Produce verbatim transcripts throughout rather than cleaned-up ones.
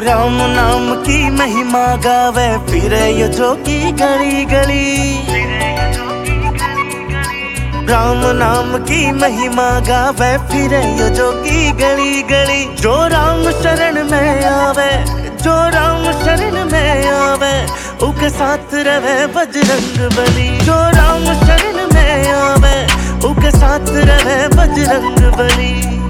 राम नाम की महिमा गावे फिरे यो जोगी गली गली। राम नाम की महिमा गावे फिरे यो जोगी गली गली। जो राम शरण में आवे, जो राम शरण में आवे, उके साथ रहे बजरंग बली। जो राम शरण में आवे, उके साथ रहे बजरंग बली।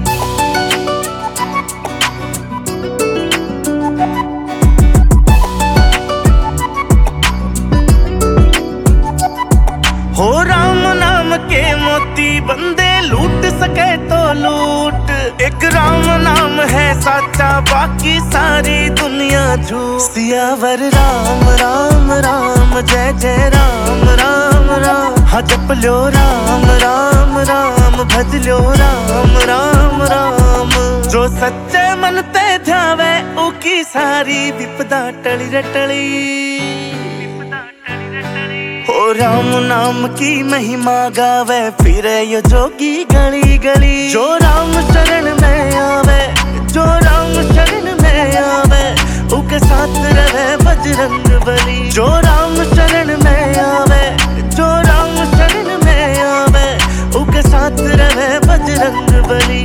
हो राम नाम के मोती बंदे लूट सके तो लूट। एक राम नाम है साचा, बाकी सारी दुनिया झूठ। सियावर राम राम राम, जय जय राम राम राम। हाँ जप लो राम राम राम, भज लो राम राम राम। जो सच्चे मन ते ध्यावे, उकी सारी विपदा टली रटली। ओ राम नाम की महिमा गावे फिरे यो जोगी गली गली। जो राम शरण में आवे, जो राम शरण में आवे, उके साथ रहे बजरंग बली। जो राम शरण में आवे, जो राम शरण में आवे, उके साथ रहे बजरंग बली।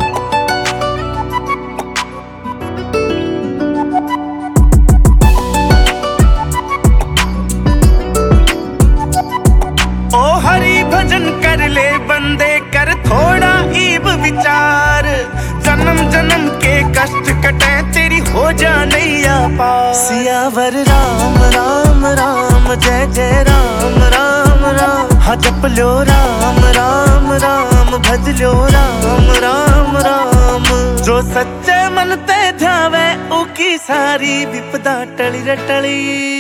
ओ हरि भजन कर ले बंदे, कर थोड़ा ईब विचार। जन्म जन्म के कष्ट कटे, तेरी हो जा नैया पार। सियावर राम राम राम, जय जय राम राम राम। हाँ जप लो राम राम राम, भज लो राम राम राम। जो सच्चे मन ते ध्यावे, उकी सारी विपदा टली रटली।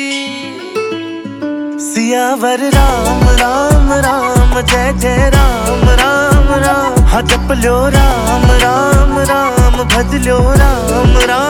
सियावर राम राम राम, जय जय राम राम राम। हाँ जप लो राम राम राम, भज लो राम राम।